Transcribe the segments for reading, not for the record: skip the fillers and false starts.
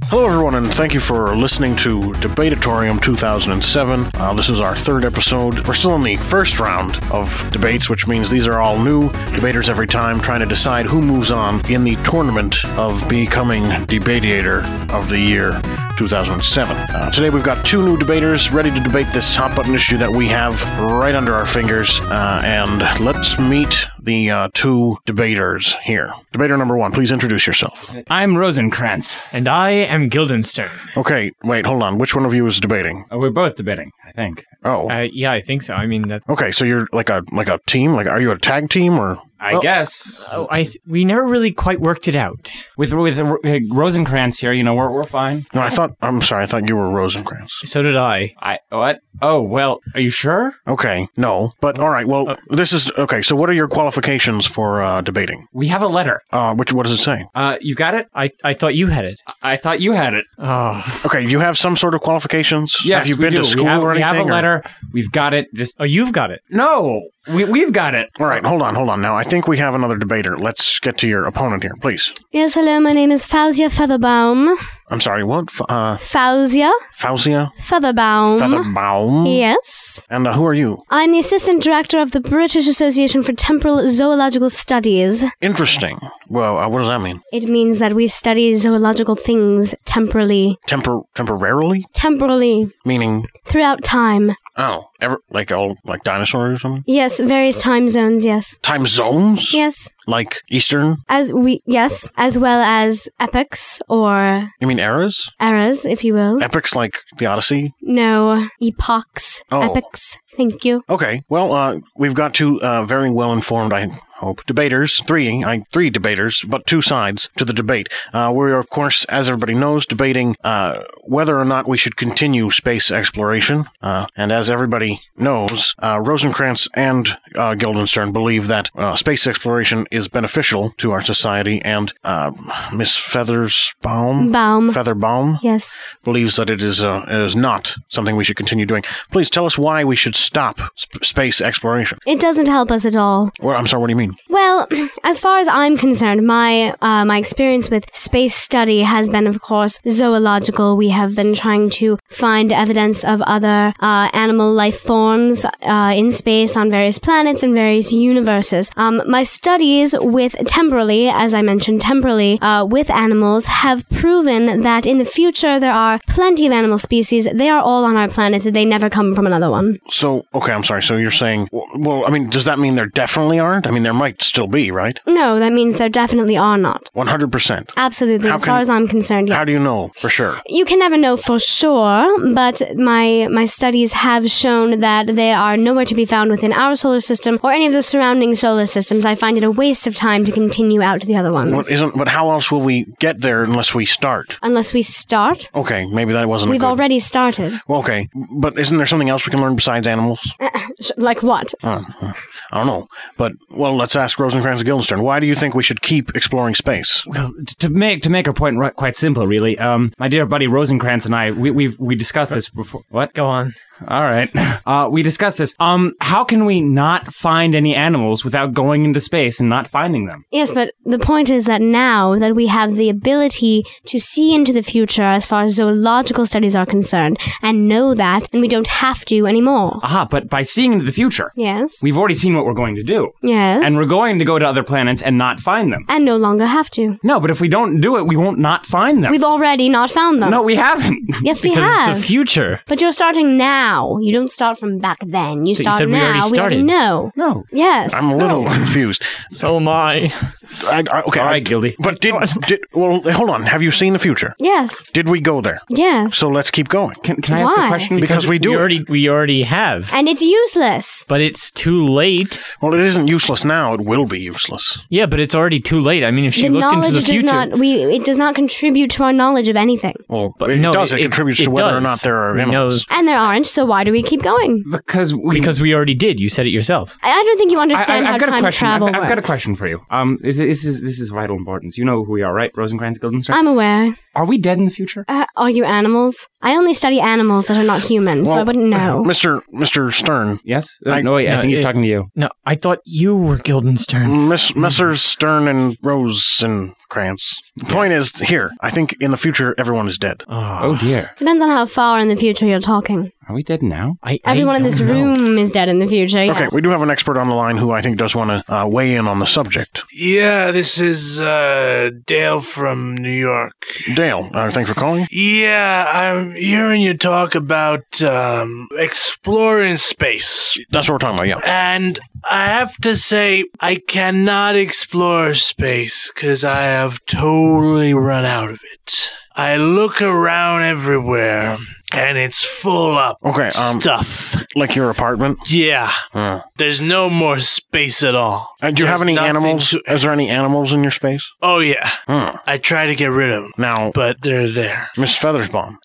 Hello, everyone, and thank you for listening to Debateatorium 2007. This is our third episode. We're still in the first round of debates, which means these are all new debaters every time, trying to decide who moves on in the tournament of becoming Debatiator of the Year 2007. Today we've got two new debaters ready to debate this hot-button issue that we have right under our fingers, and let's meet the two debaters here. Debater number one, please introduce yourself. I'm Rosencrantz. And I am Guildenstern. Okay, wait, hold on. Which one of you is debating? We're both debating, I think. Oh. Yeah, I think so. I mean, that's... Okay, so you're like a team? Like, are you a tag team, or...? I guess. We never really quite worked it out. With Rosencrantz here, we're fine. No, I thought you were Rosencrantz. So did I. What? Oh, well, are you sure? Okay, no. But, all right, well, this is... Okay, so what are your qualifications for debating? We have a letter. What does it say? You've got it? I thought you had it. I thought you had it. Oh. Okay, you have some sort of qualifications? Yes, have you been do. to school or anything? We have a letter. We've got it. Oh, you've got it. No, we've got it. All right, hold on. Now, I think we have another debater. Let's get to your opponent here, please. Yes, hello, my name is Fauzia Featherbaum. I'm sorry, what? Fauzia Fauzia? Featherbaum. Featherbaum? Yes. And who are you? I'm the Assistant Director of the British Association for Temporal Zoological Studies. Interesting. Well, what does that mean? It means that we study zoological things temporally. Temporarily? Temporally. Meaning? Throughout time. Oh, like dinosaurs or something? Yes, various time zones, yes. Time zones? Yes. Like Eastern? As well as epochs, or... You mean eras? Eras, if you will. Epochs like the Odyssey? No, epochs. Oh. Epochs. Thank you. Okay, well, we've got two very well-informed, I hope, debaters. Three debaters, but two sides to the debate. We're, of course, as everybody knows, debating whether or not we should continue space exploration. And as everybody knows, Rosencrantz and Guildenstern believe that space exploration is beneficial to our society, and Miss Featherbaum Yes. believes that it is not something we should continue doing. Please tell us why we should stop space exploration. It doesn't help us at all. Well, I'm sorry, what do you mean? Well, as far as I'm concerned, my experience with space study has been, of course, zoological. We have been trying to find evidence of other animal life forms in space on various planets and various universes. My studies with temporally with animals have proven that in the future there are plenty of animal species. They are all on our planet. They never come from another one. So, okay, I'm sorry. So you're saying, well, I mean, does that mean there definitely aren't? I mean, there might still be, right? No, that means there definitely are not. 100%? Absolutely, as far as I'm concerned, yes. How do you know for sure? You can never know for sure, but my studies have shown that they are nowhere to be found within our solar system or any of the surrounding solar systems. I find it a waste of time to continue out to the other ones. But how else will we get there unless we start? Unless we start? Okay, maybe that wasn't We've already started. Well, okay, but isn't there something else we can learn besides animals? Like what? I don't know. But, well, let's ask Rosencrantz and Guildenstern. Why do you think we should keep exploring space? Well, to make our point quite simple, really. My dear buddy Rosencrantz and I, we discussed this before. What? Go on. All right. We discussed this. How can we not find any animals without going into space and not finding them? Yes, but the point is that now that we have the ability to see into the future as far as zoological studies are concerned and know that, and we don't have to anymore. Aha, but by seeing into the future, yes, we've already seen what we're going to do. Yes. And we're going to go to other planets and not find them. And no longer have to. No, but if we don't do it, we won't not find them. We've already not found them. No, we haven't. Yes, we because have. It's the future. But you're starting now. You don't start from back then. You start said now. we already know. No. Yes. I'm a little confused. So am I. Okay. All right, Gildy. But well, hold on. Have you seen the future? Yes. Did we go there? Yes. So let's keep going. Can I ask a Why? question? Because we already have. And it's useless. But it's too late. Well, it isn't useless now. It will be useless. Yeah, but it's already too late. I mean, if she The looked into knowledge the does future... not. It does not contribute to our knowledge of anything. Well, But it no, does. It contributes to whether or does. not there are We animals. know- And there aren't. So why do we keep going? Because we already did. You said it yourself. I don't think you understand how I've got a time question. travel I've got a works. question for you. This is vital importance. You know who we are, right? Rosencrantz, Guildenstern. I'm aware. Are we dead in the future? Are you animals? I only study animals that are not human, so I wouldn't know. Mr. Stern. Yes. I think he's talking to you. No, I thought you were Guildenstern. Messrs. Stern and Rose and Rosencrantz. The point is, here, I think in the future, everyone is dead. Oh dear. Depends on how far in the future you're talking. Are we dead now? Everyone in this room is dead in the future. Yeah. Okay, we do have an expert on the line who I think does want to weigh in on the subject. Yeah, this is Dale from New York. Dale, thanks for calling. Yeah, I'm hearing you talk about exploring space. That's what we're talking about, yeah. And I have to say, I cannot explore space because I have totally run out of it. I look around everywhere, and it's full up stuff. Like your apartment? Yeah. There's no more space at all. Do you have any animals? Is there any animals in your space? Oh, yeah. I try to get rid of them. Now, but they're there. Miss Featherbaum?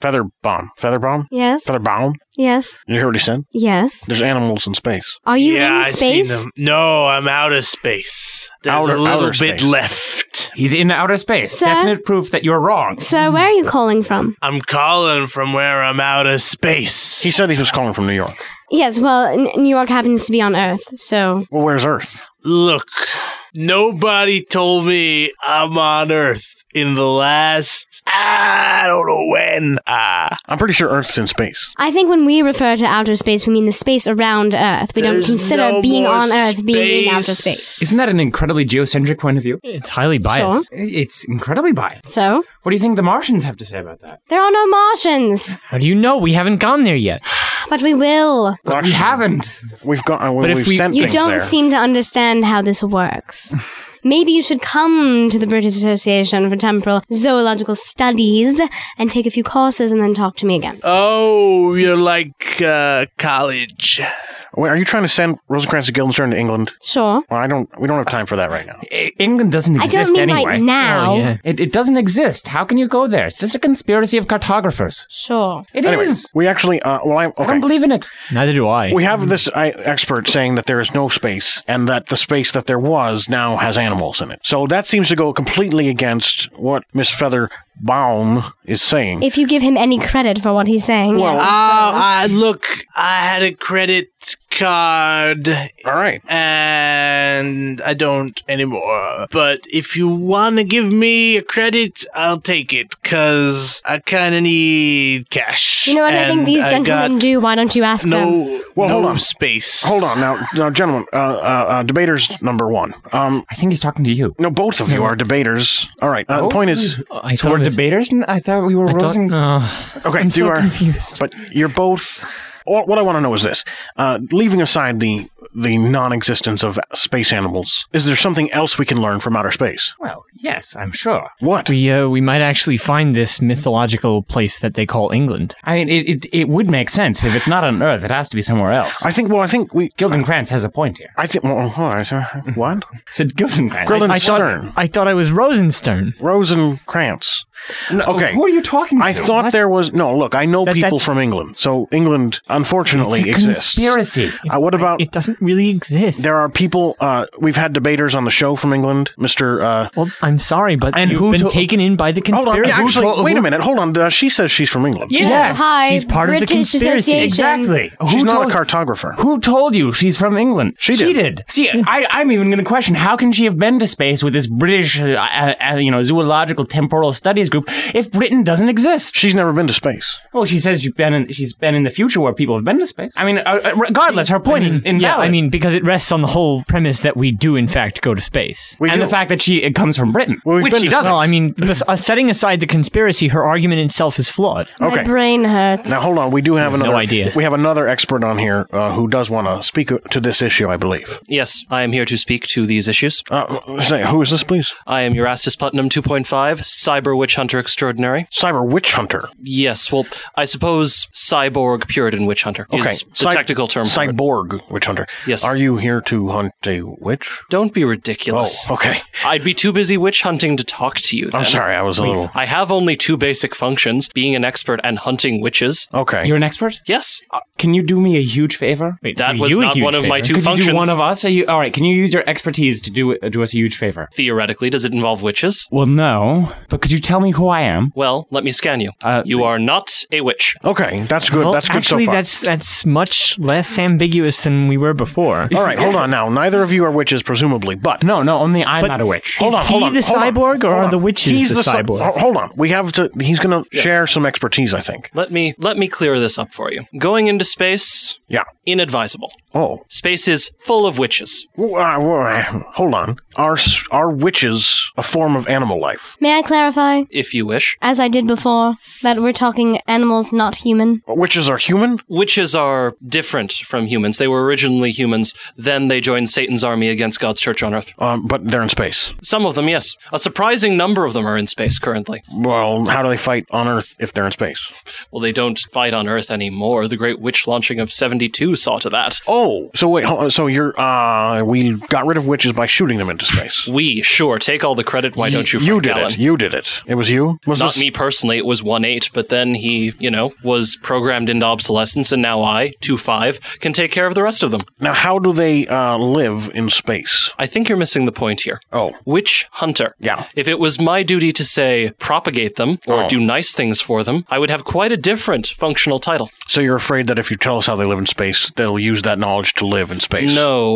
Yes. Featherbaum? Yes. You hear what he said? Yes. There's animals in space. Are you in I've space? seen them. No, I'm out of space. There's a little bit left. He's in outer space. Sir? Definite proof that you're wrong. So, where are you calling from? I'm calling from where I'm out of space. He said he was calling from New York. Yes, well, New York happens to be on Earth, so... Well, where's Earth? Look, nobody told me I'm on Earth in the last... I don't know when. I'm pretty sure Earth's in space. I think when we refer to outer space, we mean the space around Earth. We don't consider no being more on Earth being in space. outer space. Isn't that an incredibly geocentric point of view? It's highly biased. Sure. It's incredibly biased. So? What do you think the Martians have to say about that? There are no Martians, How do you know? We haven't gone there yet. but we will. Well, We haven't. We've got. But if we've we- sent You things don't there. seem to understand how this works. Maybe you should come to the British Association for Temporal Zoological Studies and take a few courses and then talk to me again. Oh, you're like college. Wait, are you trying to send Rosencrantz and Guildenstern to England? Sure. Well, we don't have time for that right now. England doesn't I exist don't mean anyway. right now. Oh, yeah. It doesn't exist. How can you go there? It's just a conspiracy of cartographers. Sure. It is. Anyway, we actually. I Okay. don't believe in it. Neither do I. We have this expert saying that there is no space and that the space that there was now has animals in it. So that seems to go completely against what Miss Featherbaum is saying. If you give him any credit for what he's saying. Well, yes, I suppose. Look, I had a credit card All right. and I don't anymore. But if you want to give me a credit, I'll take it because I kind of need cash. You know what I think And these I gentlemen got do? Why don't you ask them? Well, no hold on. space. Hold on now, gentlemen. Debaters number one. I think he's talking to you. No, both of you are debaters. All right. The point is, I So thought we're it was- debaters? I thought we were I thought- Rosen. okay, I'm you so are confused. but you're both. What I want to know is this: leaving aside the non-existence of space animals, is there something else we can learn from outer space? Well, yes, I'm sure. What? We might actually find this mythological place that they call England. I mean, it would make sense. If it's not on Earth, it has to be somewhere else. I think we. Gildenkrantz has a point here. I think. Well, hold on, what? Said Gildenkrantz. Guildenstern. I thought I was Rosenstern. Rosencrantz. No, Okay. Who are you talking to? I thought What? there was no. Look, I know That- people that's- from England, so England unfortunately It's a exists. conspiracy. What about? It doesn't really exist. There are people. We've had debaters on the show from England, Mr. Well, I'm sorry, but And you've who been to- taken in by the Hold on. conspiracy. Actually, wait a minute. Hold on. She says she's from England. Yes. Hi, she's part of the British conspiracy. Association. Exactly. She's Who not told- a cartographer. Who told you she's from England? She did. See, I'm even going to question how can she have been to space with this British, zoological temporal studies group if Britain doesn't exist? She's never been to space. Well, she says she's been in the future where people have been to space. I mean, regardless, her point is invalid. Yeah, I mean, because it rests on the whole premise that we do, in fact, go to space. We and do. the fact that it comes from Britain, Well, we've which been she to- doesn't. No, I mean, setting aside the conspiracy, her argument itself is flawed. My Okay. brain hurts. Now hold on. We do have another idea. We have another expert on here who does want to speak to this issue, I believe. Yes, I am here to speak to these issues. Who is this, please? I am Eurastus Putnam 2.5, Cyber Witch Hunter Extraordinary. Cyber Witch Hunter. Yes, well, I suppose Cyborg Puritan Witch Hunter is the technical term for it. Cyborg Witch Hunter. Yes. Are you here to hunt a witch? Don't be ridiculous. Oh, okay. I'd be too busy witch hunting to talk to you then. I'm sorry. I was a little. I have only two basic functions, being an expert and hunting witches. Okay. You're an expert? Yes. can you do me a huge favor? Wait, That do was you a not huge one of my favor? two Could functions. you do one of us? All right, can you use your expertise to do us a huge favor? Theoretically, does it involve witches? Well, no. But could you tell me who I am? Well, let me scan you. You are not a witch. Okay, that's good. Well, That's good actually, so far. that's much less ambiguous than we were before. All right, hold on now. Neither of you are witches, presumably, but No, only I'm not a witch. hold on, Is hold he on. the hold on, cyborg, or hold are on. the witches He's the cyborg? Hold on. We have to. He's going to share some expertise, I think. Let me clear this up for you. Going into space, Yeah. inadvisable. Oh, Space is full of witches. hold on. Are witches a form of animal life? May I clarify, If you wish. as I did before, that we're talking animals, not human? Witches are human? Witches are different from humans. They were originally humans, then they joined Satan's army against God's church on Earth. But they're in space. Some of them, yes. A surprising number of them are in space currently. Well, how do they fight on Earth if they're in space? Well, they don't fight on Earth anymore. The Great Witch launching of 72 saw to that. Oh, so wait, so you're, we got rid of witches by shooting them into space. Sure, take all the credit. Why don't you, You Frank did Allen? it. You did it. It was you? Was Not this? me personally, it was 1-8, but then he, was programmed into obsolescence, and now I, 2-5, can take care of the rest of them. Now, how do they live in space? I think you're missing the point here. Oh. Witch hunter. Yeah. If it was my duty to say propagate them or do nice things for them, I would have quite a different functional title. So you're afraid that if you tell us how they live in space, they'll use that knowledge to live in space?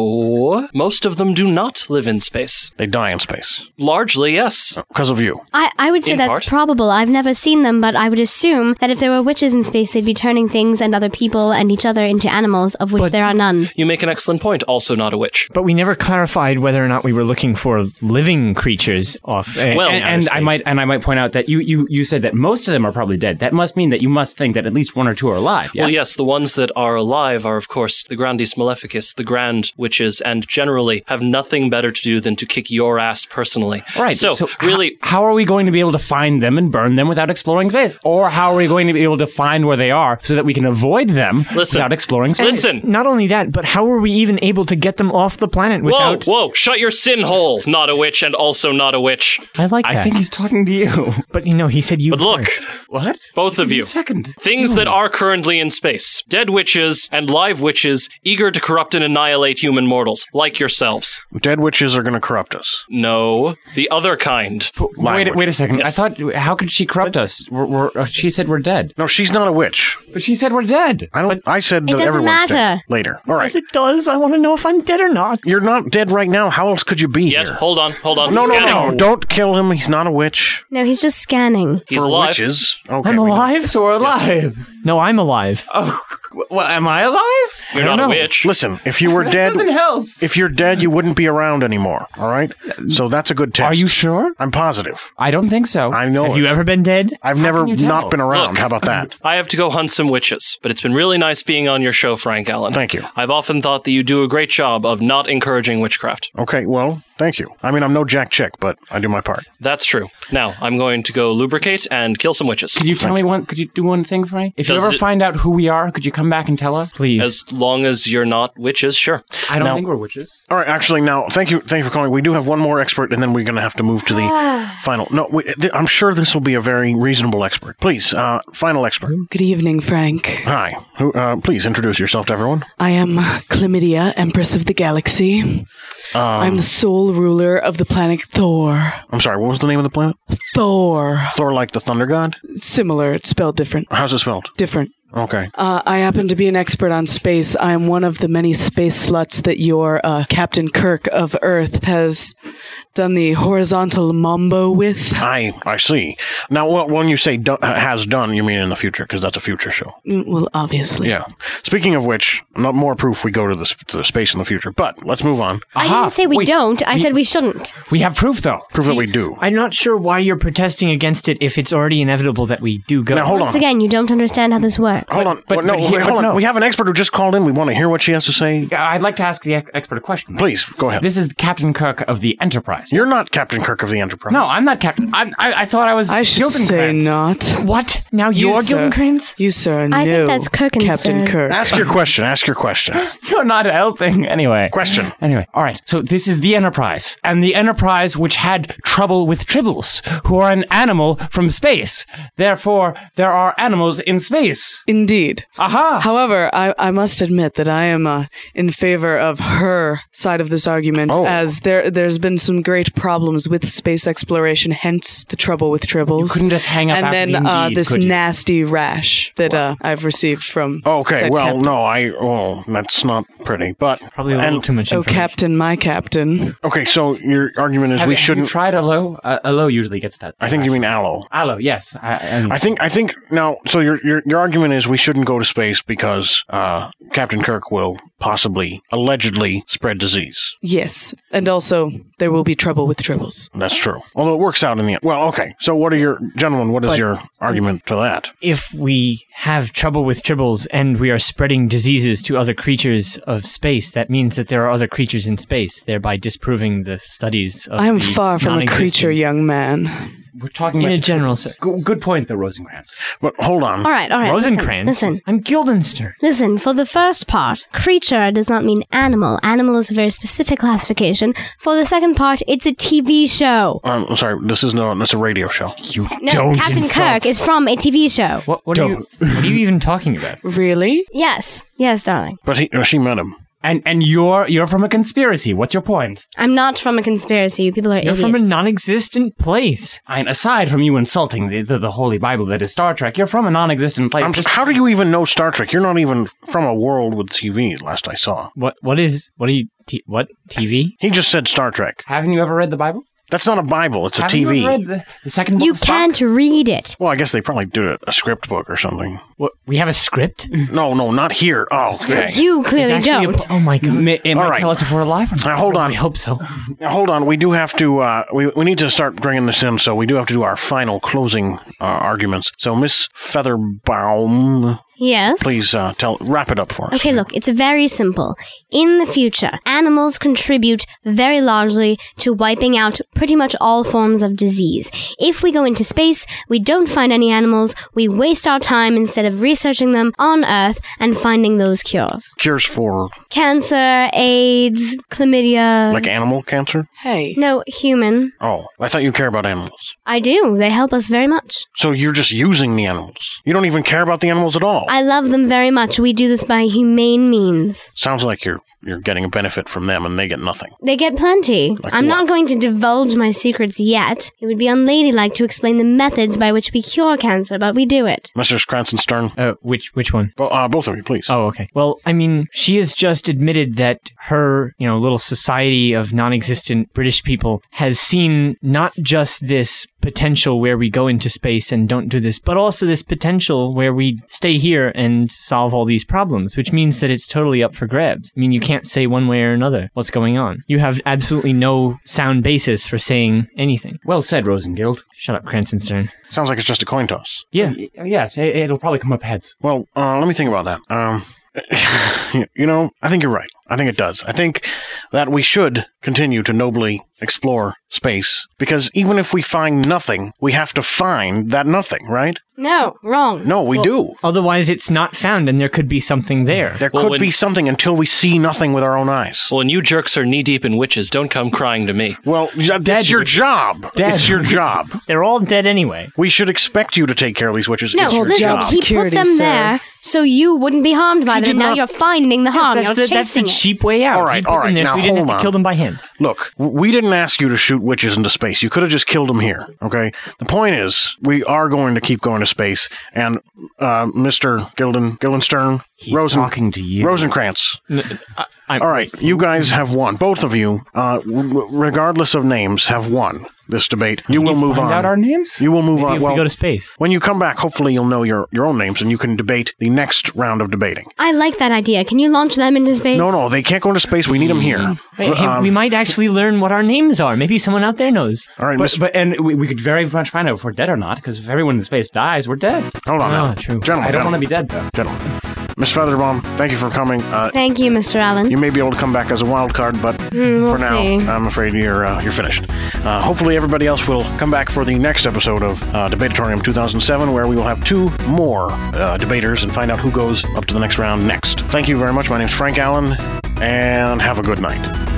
No, most of them do not live in space. They die in space. Largely, yes. Because of you. I would say In that's part. probable. I've never seen them, but I would assume that if there were witches in space, they'd be turning things and other people and each other into animals, of which there are none. You make an excellent point. Also not a witch. But we never clarified whether or not we were looking for living creatures off. Well, And I might point out that you said that most of them are probably dead. That must mean that you must think that at least one or two are alive. Yes? Well, yes, the ones that are alive are, of course, the Grandes Maleficus, the Grand Witches, and generally have nothing better to do than to kick your ass personally. Right. So really, how are we going to be able to find them and burn them without exploring space? Or how are we going to be able to find where they are so that we can avoid them without exploring space? listen. Not only that, but how were we even able to get them off the planet without... Whoa, shut your sin hole, not a witch, and also not a witch. I like that. I think he's talking to you. But, he said you But look, What? both of you. Second. Things that are currently in space. Dead witches and live witches eager to corrupt and annihilate human mortals, like yourselves. Dead witches are going to corrupt us. No, the other kind. Wait a second. Yes. I thought, how could she corrupt us? She said we're dead. No, she's not a witch. But she said we're dead. I said It that doesn't everyone's dead. matter. Later. All right. Yes, it does. I want to know if I'm dead or not. You're not dead right now. How else could you be Yet, here? hold on. No. Scanning. Don't kill him. He's not a witch. No, he's just scanning. He's For alive. witches. Okay. I'm we know. alive? So we're alive. No, I'm alive. Oh, well, am I alive? You're I don't not a know. witch. Listen, if you were dead, Doesn't help. if you're dead, you wouldn't be around anymore. All right. So that's a good test. Are you sure? I'm positive. I don't think so. I know. Have it. you ever been dead? I've never can you tell? not been around. Look. How about that? I have to go hunt some witches, but it's been really nice being on your show, Frank Allen. Thank you. I've often thought that you do a great job of not encouraging witchcraft. Okay. Well, thank you. I mean, I'm no Jack Chick, but I do my part. That's true. Now, I'm going to go lubricate and kill some witches. Could you tell me one? Could you do one thing for me? If you Does ever it- find out who we are, could you come back and tell us? Please. As long as you're not witches, sure. I don't Now- think we're witches. All right. Actually, now, thank you for calling. We do have one more expert, and then we're going to have to move to the final. No, I'm sure this will be a very reasonable expert. Please, final expert. Good evening, Frank. Hi. Please introduce yourself to everyone. I am Chlamydia, Empress of the Galaxy. I'm the sole ruler of the planet Thor. I'm sorry. What was the name of the planet? Thor. Thor, like the thunder god. Similar, it's spelled different. How's it spelled? Different. Okay. I happen to be an expert on space. I am one of the many space sluts that your Captain Kirk of Earth has done the horizontal mambo with. I see. Now, when you say has done, you mean in the future, because that's a future show. Well, obviously. Yeah. Speaking of which, not more proof we go to the space in the future. But let's move on. I didn't say we don't. I said we shouldn't. We have proof, though. Proof that we do. I'm not sure why you're protesting against it if it's already inevitable that we do go. Now, hold on. Once again, you don't understand how this works. Hold on. but Hold on. no. We have an expert who just called in. We want to hear what she has to say. I'd like to ask the expert a question. Please, go ahead. This is Captain Kirk of the Enterprise. You're not Captain Kirk of the Enterprise. No, I'm not Captain. I thought I was. I should say Gildenkranz. not. What? Now You, you're sir. Gildenkranz? You, sir, I think know that's Kirkenstern. Captain Kirk. Ask your question. Ask your question. You're not helping. Anyway. Question. Anyway, all right. So this is the Enterprise, and the Enterprise which had trouble with tribbles, who are an animal from space. Therefore, there are animals in space. Indeed. Aha! However, I must admit that I am in favor of her side of this argument, as there's been some great problems with space exploration, hence the trouble with tribbles. You couldn't just hang up and after then the Indeed, this could you? nasty rash that I've received from. Okay, said well, captain. no, that's not pretty. But Probably a little too much Oh, information. Captain, my captain. okay, so your argument is Have we you shouldn't. tried aloe? Aloe usually gets that. I think you mean aloe. aloe. Yes. I think now. So your argument is we shouldn't go to space because Captain Kirk will possibly, allegedly, spread disease. Yes, and also there will be trouble with tribbles. That's true. Although it works out in the end. Well, okay. So what is your argument to that? If we have trouble with tribbles and we are spreading diseases to other creatures of space, that means that there are other creatures in space, thereby disproving the studies of I am the far from a non-existent- creature, young man. We're talking In about a the general tribbles. sense. Good point, though, Rosencrantz. But hold on. All right. Rosencrantz? Listen. I'm Guildenstern. Listen, for the first part, creature does not mean animal. Animal is a very specific classification. For the second part, it's a TV show. I'm sorry. This is it's a radio show. You No, don't Captain insult. Kirk is from a TV show. What are you even talking about? Really? Yes, darling. But she met him. And you're from a conspiracy. What's your point? I'm not from a conspiracy. You people are You're idiots. from a non-existent place. Aside from you insulting the Holy Bible that is Star Trek, you're from a non-existent place. How do you even know Star Trek? You're not even from a world with TV. Last I saw, What TV? he just said Star Trek. Haven't you ever read the Bible? That's not a Bible. It's a Haven't TV. you ever read the second book You of Spock? can't read it. Well, I guess they probably do a script book or something. What? We have a script? No, not here. Oh, okay. You clearly It's actually don't. oh my god. It might All right. tell us if we're alive or not. Now, hold I on. hope so. Now, hold on. We do have to. We need to start bringing this in. So we do have to do our final arguments. So Miss Featherbaum, Yes? please wrap it up for us. Okay, look, it's very simple. In the future, animals contribute very largely to wiping out pretty much all forms of disease. If we go into space, we don't find any animals, we waste our time instead of researching them on Earth and finding those cures. Cures for Cancer, AIDS, chlamydia. like animal cancer. Hey. No, human. Oh, I thought you care about animals. I do. They help us very much. So you're just using the animals. You don't even care about the animals at all. I love them very much. We do this by humane means. Sounds like you're getting a benefit from them and they get nothing. They get plenty. Like I'm what? not going to divulge my secrets yet. It would be unladylike to explain the methods by which we cure cancer, but we do it. Mr. Cranston-Stern, Which one? both of you, please. Oh, okay. Well, I mean, she has just admitted that her, little society of non-existent British people has seen not just this potential where we go into space and don't do this, but also this potential where we stay here and solve all these problems, which means that it's totally up for grabs. I mean, you can't say one way or another what's going on. You have absolutely no sound basis for saying anything. Well said, Rosengild. Shut up, Cranston-Stern. Sounds like it's just a coin toss. Yeah. Yes, it'll probably come up heads. Well, let me think about that. I think you're right. I think it does. I think that we should continue to nobly explore space because even if we find nothing, we have to find that nothing, right? No, wrong. No, we do. Otherwise, it's not found and there could be something there. There Well, could when- be something until we see nothing with our own eyes. Well, when you jerks are knee-deep in witches, don't come crying to me. Well, that's your job. It's your job. They're all dead anyway. We should expect you to take care of these witches. No, It's your listen, job. he put Security, them sir. there so you wouldn't be harmed by He them. did And now not- you're finding the harm. You're That's chasing the it. cheap way out. All right, He put all them right, there so now we didn't have hold to on. kill them by hand. Look, we didn't ask you to shoot witches into space. You could have just killed them here, okay? The point is, we are going to keep going to space, and Mr. Guildenstern, He's talking to you. Rosencrantz. I'm- All right, you guys have won. Both of you, regardless of names, have won this debate. You will move Find on. out our names? You will move Maybe on. if Well, we go to space. when you come back, hopefully you'll know your own names, and you can debate the next round of debating. I like that idea. Can you launch them into space? No, they can't go into space. We need them here. Hey, we might actually learn what our names are. Maybe someone out there knows. All right, Miss. And we could very much find out if we're dead or not, because if everyone in space dies, we're dead. Hold on now. Oh, true. Gentlemen, I don't want to be dead, though. gentlemen. Miss Featherbaum, thank you for coming. Thank you, Mr. Allen. You may be able to come back as a wild card, but we'll for now, see. I'm afraid you're finished. Hopefully, everybody else will come back for the next episode of Debatorium 2007, where we will have 2 more debaters and find out who goes up to the next round next. Thank you very much. My name's Frank Allen, and have a good night.